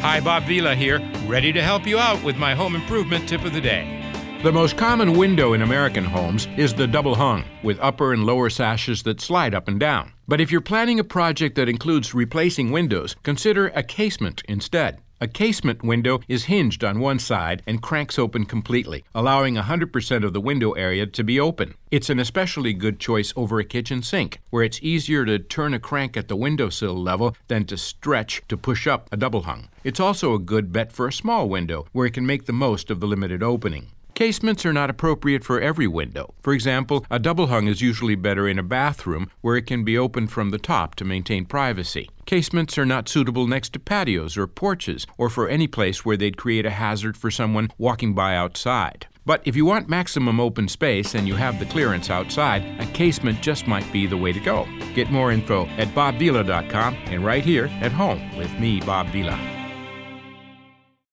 Hi, Bob Vila here, ready to help you out with my home improvement tip of the day. The most common window in American homes is the double hung, with upper and lower sashes that slide up and down. But if you're planning a project that includes replacing windows, consider a casement instead. A casement window is hinged on one side and cranks open completely, allowing 100% of the window area to be open. It's an especially good choice over a kitchen sink, where it's easier to turn a crank at the windowsill level than to stretch to push up a double hung. It's also a good bet for a small window, where it can make the most of the limited opening. Casements are not appropriate for every window. For example, a double hung is usually better in a bathroom where it can be opened from the top to maintain privacy. Casements are not suitable next to patios or porches or for any place where they'd create a hazard for someone walking by outside. But if you want maximum open space and you have the clearance outside, a casement just might be the way to go. Get more info at bobvila.com and right here at home with me, Bob Vila.